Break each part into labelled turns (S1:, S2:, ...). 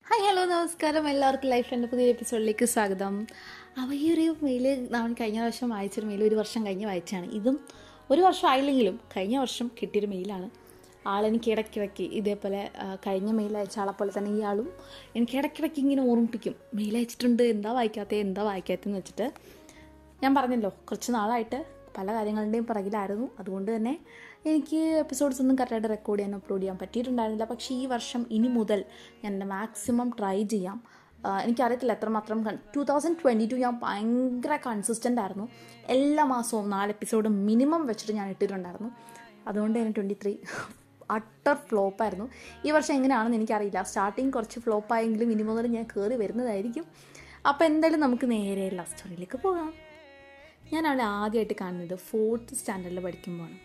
S1: Hi hello നമസ്കാരം, എല്ലാവർക്കും life എൻ്റെ പുതിയ എപ്പിസോഡിലേക്ക് സ്വാഗതം. അപ്പോൾ ഈ ഒരു മെയിൽ നമ്മൾ കഴിഞ്ഞ വർഷം വായിച്ചൊരു മെയിൽ 1 വർഷം കഴിഞ്ഞ് വായിച്ചാണ്. ഇതും 1 വർഷം ആയില്ലെങ്കിലും കഴിഞ്ഞ വർഷം കിട്ടിയൊരു മെയിലാണ്. ആളെനിക്ക് ഇടയ്ക്കിടയ്ക്ക് ഇതേപോലെ കഴിഞ്ഞ മെയിൽ അയച്ച ആളെപ്പോലെ തന്നെ ഇയാളും എനിക്ക് ഇടയ്ക്കിടയ്ക്ക് ഇങ്ങനെ ഓർമ്മിപ്പിക്കും, മെയിൽ അയച്ചിട്ടുണ്ട്, എന്താ വായിക്കാത്തതെന്ന് വെച്ചിട്ട്. ഞാൻ പറഞ്ഞല്ലോ, കുറച്ച് നാളായിട്ട് പല കാര്യങ്ങളുടെയും പുറകിലായിരുന്നു. അതുകൊണ്ട് തന്നെ എനിക്ക് എപ്പിസോഡ്സ് ഒന്നും കറക്റ്റായിട്ട് റെക്കോർഡ് ചെയ്യാൻ അപ്ലോഡ് ചെയ്യാൻ പറ്റിയിട്ടുണ്ടായിരുന്നില്ല. പക്ഷേ ഈ വർഷം ഇനി മുതൽ ഞാൻ എൻ്റെ മാക്സിമം ട്രൈ ചെയ്യാം. എനിക്കറിയത്തില്ല എത്രമാത്രം 2022 ഞാൻ ഭയങ്കര കൺസിസ്റ്റൻ്റ് ആയിരുന്നു. എല്ലാ മാസവും 4 എപ്പിസോഡ് മിനിമം വെച്ചിട്ട് ഞാൻ ഇട്ടിട്ടുണ്ടായിരുന്നു. അതുകൊണ്ട് തന്നെ 23 അട്ടർ ഫ്ലോപ്പായിരുന്നു. ഈ വർഷം എങ്ങനെയാണെന്ന് എനിക്കറിയില്ല. സ്റ്റാർട്ടിങ് കുറച്ച് ഫ്ലോപ്പായെങ്കിലും ഇനി മുതൽ ഞാൻ കയറി വരുന്നതായിരിക്കും. അപ്പോൾ എന്തായാലും നമുക്ക് നേരെ ലവ് സ്റ്റോറിയിലേക്ക് പോകാം. ഞാൻ അവളെ ആദ്യമായിട്ട് കാണുന്നത് 4th സ്റ്റാൻഡേർഡിൽ പഠിക്കുമ്പോഴാണ്.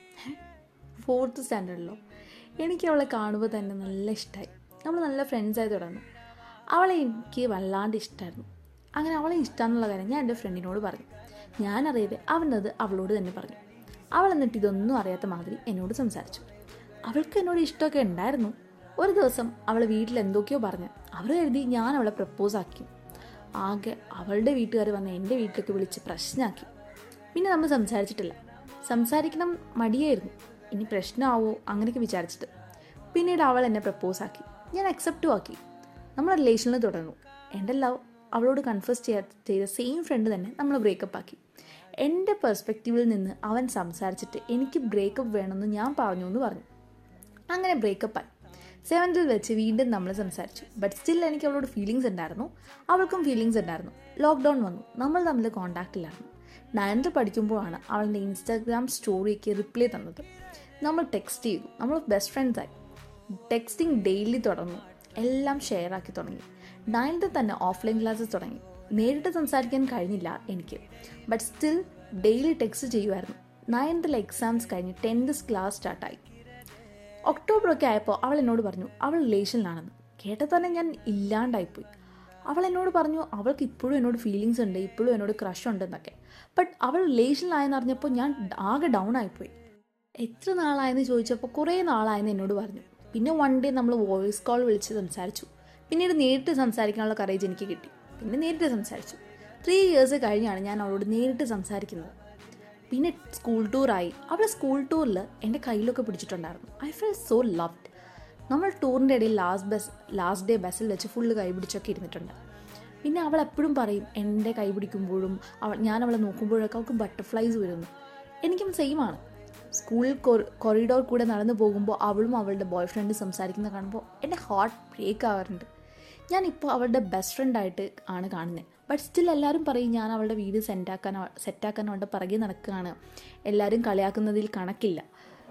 S1: 4th സ്റ്റാൻഡേർഡിലോ? എനിക്ക് അവളെ കാണുമ്പോൾ തന്നെ നല്ല ഇഷ്ടമായി. നമ്മൾ നല്ല ഫ്രണ്ട്സായി തുടങ്ങുന്നു. അവളെ എനിക്ക് വല്ലാണ്ട് ഇഷ്ടമായിരുന്നു. അങ്ങനെ അവളെ ഇഷ്ടമാണെന്നുള്ള കാര്യം ഞാൻ എൻ്റെ ഫ്രണ്ടിനോട് പറഞ്ഞു. ഞാനറിയാതെ അവനത് അവളോട് തന്നെ പറഞ്ഞു. അവൾ എന്നിട്ട് ഇതൊന്നും അറിയാത്ത മാതിരി എന്നോട് സംസാരിച്ചു. അവൾക്ക് എന്നോട് ഇഷ്ടമൊക്കെ ഉണ്ടായിരുന്നു. ഒരു ദിവസം അവൾ വീട്ടിൽ എന്തൊക്കെയോ പറഞ്ഞ് അവർ കരുതി ഞാൻ അവളെ പ്രപ്പോസാക്കി. ആകെ അവളുടെ വീട്ടുകാർ വന്ന് എൻ്റെ വീട്ടിലേക്ക് വിളിച്ച് പ്രശ്നമാക്കി. പിന്നെ നമ്മൾ സംസാരിക്കണം മടിയായിരുന്നു. ഇനി പ്രശ്നമാവോ അങ്ങനെയൊക്കെ വിചാരിച്ചിട്ട്. പിന്നീട് അവൾ എന്നെ പ്രപ്പോസാക്കി. ഞാൻ അക്സെപ്റ്റും ആക്കി. നമ്മൾ റിലേഷനിൽ തുടർന്നു. എൻ്റെ ലവ് അവളോട് കൺഫസ് ചെയ്ത സെയിം ഫ്രണ്ട് തന്നെ നമ്മൾ ബ്രേക്കപ്പ് ആക്കി. എൻ്റെ പെർസ്പെക്റ്റീവിൽ നിന്ന് അവൻ സംസാരിച്ചിട്ട് എനിക്ക് ബ്രേക്കപ്പ് വേണമെന്ന് ഞാൻ പറഞ്ഞു. അങ്ങനെ ബ്രേക്കപ്പായി. 7th വെച്ച് വീണ്ടും നമ്മൾ സംസാരിച്ചു. ബട്ട് സ്റ്റിൽ എനിക്ക് അവളോട് ഫീലിങ്സ് ഉണ്ടായിരുന്നു. അവൾക്കും ഫീലിങ്സ് ഉണ്ടായിരുന്നു. ലോക്ക്ഡൗൺ വന്നു. നമ്മൾ തമ്മിൽ കോൺടാക്റ്റിലായിരുന്നു. 9th പഠിക്കുമ്പോഴാണ് അവളുടെ ഇൻസ്റ്റാഗ്രാം സ്റ്റോറിക്ക് റിപ്ലൈ തന്നത്. നമ്മൾ ടെക്സ്റ്റ് ചെയ്തു. നമ്മൾ ബെസ്റ്റ് ഫ്രണ്ട്സായി. ടെക്സ്റ്റിംഗ് ഡെയിലി തുടർന്നു. എല്ലാം ഷെയർ ആക്കി തുടങ്ങി. 9th തന്നെ ഓഫ്ലൈൻ ക്ലാസ്സസ് തുടങ്ങി. നേരിട്ട് സംസാരിക്കാൻ കഴിഞ്ഞില്ല എനിക്ക്. ബട്ട് സ്റ്റിൽ ഡെയിലി ടെക്സ്റ്റ് ചെയ്യുമായിരുന്നു. 9th എക്സാംസ് കഴിഞ്ഞ് 10th ക്ലാസ് സ്റ്റാർട്ടായി. ഒക്ടോബറൊക്കെ ആയപ്പോൾ അവൾ എന്നോട് പറഞ്ഞു അവൾ റിലേഷനിലാണെന്ന്. കേട്ടത് തന്നെ ഞാൻ ഇല്ലാണ്ടായിപ്പോയി. അവൾ എന്നോട് പറഞ്ഞു അവൾക്ക് ഇപ്പോഴും എന്നോട് ഫീലിങ്സ് ഉണ്ട്, ഇപ്പോഴും എന്നോട് ക്രഷ് ഉണ്ടെന്നൊക്കെ. ബട്ട് അവൾ റിലേഷനിലായെന്ന് അറിഞ്ഞപ്പോൾ ഞാൻ ആകെ ഡൗൺ ആയിപ്പോയി. എത്ര നാളായെന്ന് ചോദിച്ചപ്പോൾ കുറേ നാളായെന്ന് എന്നോട് പറഞ്ഞു. പിന്നെ വൺ ഡേ നമ്മൾ വോയിസ് കോൾ വിളിച്ച് സംസാരിച്ചു. പിന്നീട് നേരിട്ട് സംസാരിക്കാനുള്ള കറേജ് എനിക്ക് കിട്ടി. പിന്നെ നേരിട്ട് സംസാരിച്ചു. 3 years കഴിഞ്ഞാണ് ഞാൻ അവളോട് നേരിട്ട് സംസാരിക്കുന്നത്. പിന്നെ സ്കൂൾ ടൂറായി. അവൾ സ്കൂൾ ടൂറിൽ എൻ്റെ കയ്യിലൊക്കെ പിടിച്ചിട്ടുണ്ടായിരുന്നു. I felt so loved. നമ്മൾ ടൂറിൻ്റെ ഇടയിൽ ലാസ്റ്റ് ഡേ ബസ്സിൽ വെച്ച് ഫുള്ള് കൈ പിടിച്ചൊക്കെ ഇരുന്നിട്ടുണ്ട്. പിന്നെ അവൾ എപ്പോഴും പറയും എൻ്റെ കൈ പിടിക്കുമ്പോഴും ഞാൻ അവളെ നോക്കുമ്പോഴൊക്കെ അവൾക്ക് ബട്ടർഫ്ലൈസ് വരുന്നു. എനിക്കും സെയിമാണ്. സ്കൂളിൽ കൊറിഡോർ കൂടെ നടന്നു പോകുമ്പോൾ അവളും അവളുടെ ബോയ് ഫ്രണ്ട് സംസാരിക്കുന്ന കാണുമ്പോൾ എൻ്റെ ഹാർട്ട് ബ്രേക്ക് ആവാറുണ്ട്. ഞാനിപ്പോൾ അവളുടെ ബെസ്റ്റ് ഫ്രണ്ടായിട്ട് ആണ് കാണുന്നത്. ബട്ട് സ്റ്റിൽ എല്ലാവരും പറയും ഞാൻ അവളുടെ വീട് സെറ്റാക്കാൻ അവളുടെ പിറകെ നടക്കുകയാണ്. എല്ലാവരും കളിയാക്കുന്നതിൽ കണക്കില്ല.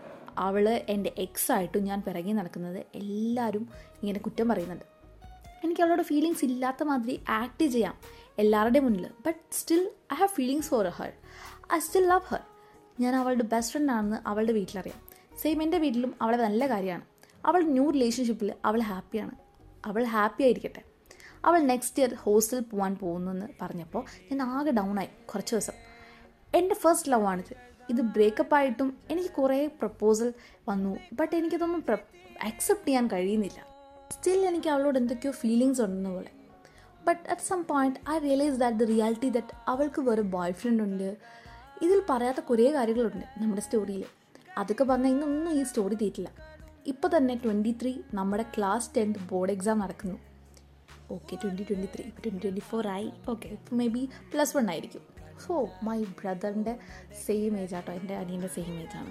S1: അവൾ എൻ്റെ എക്സായിട്ടും ഞാൻ പിറകെ നടക്കുന്നത് എല്ലാവരും ഇങ്ങനെ കുറ്റം പറയുന്നുണ്ട്. എനിക്ക് അവളോട് ഫീലിങ്സ് ഇല്ലാത്ത മാതിരി ആക്ട് ചെയ്യാം എല്ലാവരുടെയും മുന്നിൽ. But still I have feelings for her. I still love her. ഞാൻ അവളുടെ ബെസ്റ്റ് ഫ്രണ്ടാണെന്ന് അവളുടെ വീട്ടിലറിയാം. സെയിം എൻ്റെ വീട്ടിലും അവളെ നല്ല കാര്യമാണ്. അവൾ ന്യൂ റിലേഷൻഷിപ്പിൽ അവൾ ഹാപ്പിയാണ്. അവൾ ഹാപ്പി ആയിരിക്കട്ടെ. അവൾ നെക്സ്റ്റ് ഇയർ ഹോസ്റ്റലിൽ പോകാൻ പോകുന്നെന്ന് പറഞ്ഞപ്പോൾ ഞാൻ ആകെ ഡൗൺ ആയി കുറച്ച് ദിവസം. എൻ്റെ ഫസ്റ്റ് ലവ് ആണിത്. ഇത് ബ്രേക്കപ്പായിട്ടും എനിക്ക് കുറേ പ്രപ്പോസൽ വന്നു. ബട്ട് എനിക്കതൊന്നും അക്സെപ്റ്റ് ചെയ്യാൻ കഴിയുന്നില്ല. സ്റ്റിൽ എനിക്ക് അവളോട് എന്തൊക്കെയോ ഫീലിങ്സ് ഉണ്ടെന്ന പോലെ. But at some point I realise that the reality that അവൾക്ക് വേറെ ബോയ് ഫ്രണ്ട് ഉണ്ട്. ഇതിൽ പറയാത്ത കുറേ കാര്യങ്ങളുണ്ട് നമ്മുടെ സ്റ്റോറിയിൽ. അതൊക്കെ പറഞ്ഞാൽ ഇന്നൊന്നും ഈ സ്റ്റോറി തീറ്റില്ല. ഇപ്പോൾ തന്നെ 23 നമ്മുടെ ക്ലാസ് 10th ബോർഡ് എക്സാം നടക്കുന്നു. ഓക്കെ, 2023 ഇപ്പോൾ 2024 ആയി. ഓക്കെ, ഇപ്പോൾ മേ ബി +1 ആയിരിക്കും. സോ മൈ ബ്രദറിൻ്റെ സെയിം ഏജ് ആട്ടോ, എൻ്റെ അനിയൻ്റെ സെയിം ഏജാണ്.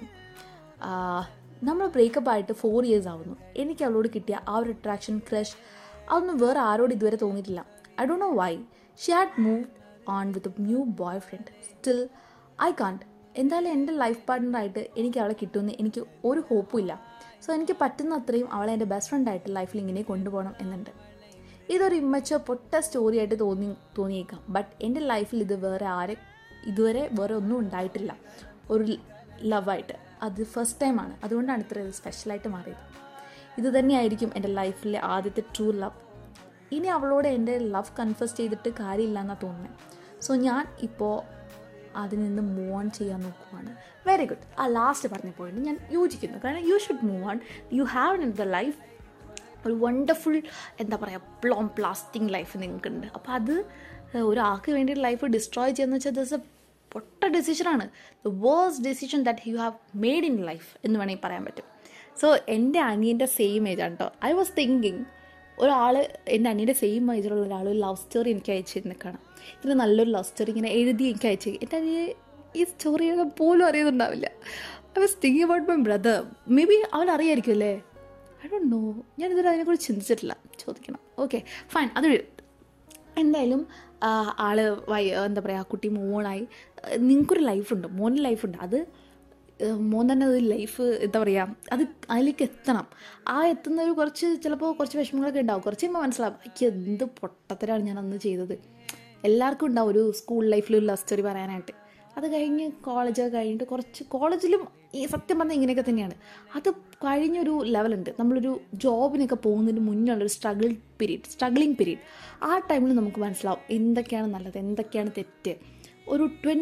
S1: നമ്മൾ ബ്രേക്കപ്പ് ആയിട്ട് 4 years ആവുന്നു. എനിക്ക് അവളോട് കിട്ടിയ ആ ഒരു അട്രാക്ഷൻ, ക്രഷ്, അതൊന്നും വേറെ ആരോട് ഇതുവരെ തോന്നിയിട്ടില്ല. I don't know why. She had moved on with a new boyfriend. Still I can't. എന്തായാലും എൻ്റെ ലൈഫ് പാർട്ട്ണറായിട്ട് എനിക്ക് അവളെ കിട്ടുമെന്ന് എനിക്ക് ഒരു ഹോപ്പും ഇല്ല. സോ എനിക്ക് പറ്റുന്ന അത്രയും അവളെ എൻ്റെ ബെസ്റ്റ് ഫ്രണ്ടായിട്ട് ലൈഫിൽ ഇങ്ങനെ കൊണ്ടുപോകണം എന്നുണ്ട്. ഇതൊരു ഇമ്മച്ചുവർ പൊട്ട സ്റ്റോറി ആയിട്ട് തോന്നിയേക്കാം. ബട്ട് എൻ്റെ ലൈഫിൽ ഇതുവരെ വേറെ ഒന്നും ഉണ്ടായിട്ടില്ല ഒരു ലവായിട്ട്. അത് ഫസ്റ്റ് ടൈമാണ്. അതുകൊണ്ടാണ് ഇത്ര സ്പെഷ്യലായിട്ട് മാറിയത്. ഇത് തന്നെയായിരിക്കും എൻ്റെ ലൈഫിലെ ആദ്യത്തെ ട്രൂ ലവ്. ഇനി അവളോട് എൻ്റെ ലവ് കൺഫസ് ചെയ്തിട്ട് കാര്യമില്ല എന്നാണ് തോന്നുന്നത്. സോ ഞാൻ ഇപ്പോൾ അതിൽ നിന്ന് മൂവ് ഓൺ ചെയ്യാൻ നോക്കുവാണ്. Very good. ആ ലാസ്റ്റ് പറഞ്ഞ പോയിന്റ് ഞാൻ യോജിക്കുന്നു. കാരണം you should move on. You have in the life ഒരു വണ്ടർഫുൾ എന്താ പറയുക ലാസ്റ്റിംഗ് ലൈഫ് നിങ്ങൾക്കുണ്ട്. അപ്പോൾ അത് ഒരാൾക്ക് വേണ്ടിയിട്ട് ലൈഫ് ഡിസ്ട്രോയ് ചെയ്യുന്ന വെച്ചാൽ ദസ് എ പൊട്ട ഡെസിഷനാണ്. The worst decision that you have made in life എന്ന് വേണമെങ്കിൽ പറയാൻ പറ്റും. സോ എൻ്റെ അനിയൻ്റെ സെയിം ഏജാണ് കേട്ടോ. ഐ വാസ് തിങ്കിങ് ഒരാൾ എൻ്റെ അനിയൻ്റെ സെയിം ഏജിലുള്ള ഒരാൾ ഒരു ലവ് സ്റ്റോറി എനിക്ക് അയച്ചിരുന്ന് കാണാം. ഇതിന് നല്ലൊരു ലവ് സ്റ്റോറി ഇങ്ങനെ എഴുതി എനിക്ക് അയച്ചു. എൻ്റെ അനിയെ ഈ സ്റ്റോറി എഴുതാൻ പോലും അറിയുന്നുണ്ടാവില്ല. I was thinking about my brother. Maybe അവൻ അറിയായിരിക്കും അല്ലേ, ഐ ഡോണ്ട് നോ. ഞാനിതുവരെ അതിനെക്കുറിച്ച് ചിന്തിച്ചിട്ടില്ല, ചോദിക്കണം. Okay fine. അത് എന്തായാലും ആൾ എന്താ പറയുക, കുട്ടി മോണായി. നിങ്ങൾക്കൊരു ലൈഫുണ്ട്, മോൻ്റെ ലൈഫുണ്ട്. അത് മോൻ തന്നെ ഒരു ലൈഫ് എന്താ പറയുക, അത് അതിലേക്ക് എത്തണം. എത്തുന്നൊരു ചിലപ്പോൾ കുറച്ച് വിഷമങ്ങളൊക്കെ ഉണ്ടാവും. കുറച്ച് കഴിയുമ്പോൾ മനസ്സിലാവും എനിക്ക് എന്ത് പൊട്ടത്തരാണ് ഞാൻ അന്ന് ചെയ്തത്. എല്ലാവർക്കും ഉണ്ടാവും ഒരു സ്കൂൾ ലൈഫിൽ ഒരു ലവ് സ്റ്റോറി പറയാനായിട്ട്. അത് കഴിഞ്ഞ് കോളേജൊക്കെ കഴിഞ്ഞിട്ട് കോളേജിലും ഈ സത്യം പറഞ്ഞാൽ ഇങ്ങനെയൊക്കെ തന്നെയാണ്. അത് കഴിഞ്ഞൊരു ലെവലുണ്ട്, നമ്മളൊരു ജോബിനൊക്കെ പോകുന്നതിന് മുന്നുള്ളൊരു സ്ട്രഗ്ലിങ് പീരീഡ്. ആ ടൈമിൽ നമുക്ക് മനസ്സിലാവും എന്തൊക്കെയാണ് നല്ലത്, എന്തൊക്കെയാണ് തെറ്റ്. ഒരു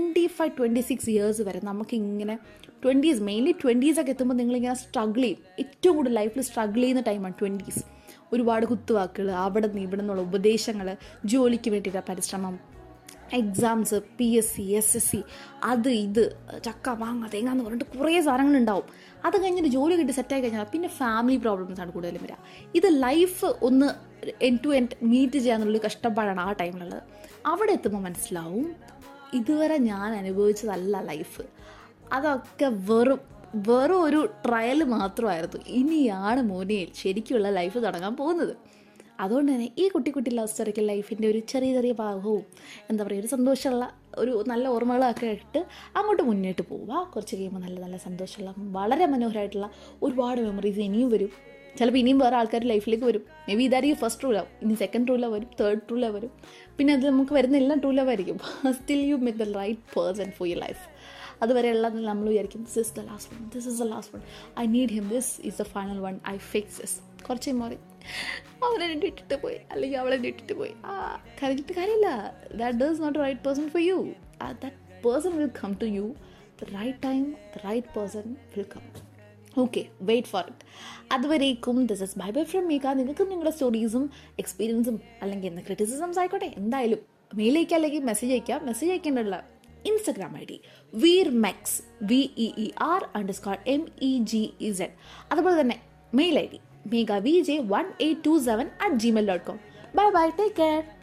S1: 25-26 ഇയേഴ്സ് വരെ നമുക്കിങ്ങനെ മെയിൻലി 20s ഒക്കെ എത്തുമ്പോൾ നിങ്ങളിങ്ങനെ സ്ട്രഗിൾ ചെയ്യും. ഏറ്റവും കൂടുതൽ ലൈഫിൽ സ്ട്രഗിൾ ചെയ്യുന്ന ടൈമാണ് 20s. ഒരുപാട് കുത്തുവാക്കുകൾ, അവിടെ നിന്ന് ഇവിടെ നിന്നുള്ള ഉപദേശങ്ങൾ, ജോലിക്ക് വേണ്ടിയിട്ട് പരിശ്രമം, എക്സാംസ്, PSC, SSC, അത് ഇത് ചക്ക മാങ്ങ തേങ്ങ എന്ന് പറഞ്ഞിട്ട് കുറേ സാധനങ്ങളുണ്ടാവും. അത് കഴിഞ്ഞിട്ട് ജോലി കിട്ടി സെറ്റായി കഴിഞ്ഞാൽ പിന്നെ ഫാമിലി പ്രോബ്ലംസാണ് കൂടുതലും വരിക. ഇത് ലൈഫ് ഒന്ന് എൻഡ് ടു എൻഡ് മീറ്റ് ചെയ്യാന്നുള്ളൊരു കഷ്ടപ്പാടാണ് ആ ടൈമിലുള്ളത്. അവിടെ എത്തുമ്പോൾ മനസ്സിലാവും ഇതുവരെ ഞാൻ അനുഭവിച്ചതല്ല ലൈഫ്, അതൊക്കെ വെറും ഒരു ട്രയൽ മാത്രമായിരുന്നു. ഇനിയാണ് മോനെ ശരിക്കുള്ള ലൈഫ് തുടങ്ങാൻ പോകുന്നത്. അതുകൊണ്ട് തന്നെ ഈ കുട്ടി ലവ് സ്റ്റോറിക്ക് ലൈഫിൻ്റെ ഒരു ചെറിയ ഭാഗവും എന്താ പറയുക, ഒരു സന്തോഷമുള്ള ഒരു നല്ല ഓർമ്മകളൊക്കെ ഇട്ട് അങ്ങോട്ട് മുന്നോട്ട് പോവുക. കുറച്ച് കഴിയുമ്പോൾ നല്ല സന്തോഷമുള്ള വളരെ മനോഹരമായിട്ടുള്ള ഒരുപാട് മെമ്മറീസ് ഇനിയും വരും. ചിലപ്പോൾ ഇനിയും വേറെ ആൾക്കാർ ലൈഫിലേക്ക് വരും. മേ ബി ഇതായിരിക്കും ഫസ്റ്റ് ട്രൂ ലവ്, ഇനി സെക്കൻഡ് ട്രൂ ലവ് വരും, തേർഡ് ട്രൂ ലവ് വരും. പിന്നെ അത് നമുക്ക് വരുന്ന എല്ലാം ട്രൂ ലവ് ആയിരിക്കും. Still you make the right person for your life. അതുവരെ ഉള്ളത് നമ്മൾ വിചാരിക്കും this is the last one, I need him, this is the final one, I fix this. കുറച്ച് മാറി അവനെ ഇട്ടിട്ട് പോയി അല്ലെങ്കിൽ അവളെ ഇട്ടിട്ട് പോയി കരഞ്ഞിട്ട് കാര്യമില്ല. That does not right person for you. That person will come to you. The right time, the right person will come. Okay, wait for it. അതുവരേക്കും this is bye from Meeka. നിങ്ങൾക്കും നിങ്ങളുടെ സ്റ്റോറീസും എക്സ്പീരിയൻസും അല്ലെങ്കിൽ എന്താ ക്രിറ്റിസിസംസ് ആയിക്കോട്ടെ, എന്തായാലും മെയിലേക്ക് അല്ലെങ്കിൽ മെസ്സേജ് അയക്കേണ്ടതുള്ള ഇൻസ്റ്റഗ്രാം ID veermex VEER_MEGEZ. അതുപോലെ തന്നെ mail ID megavj1827@gmail.com. Bye, take care.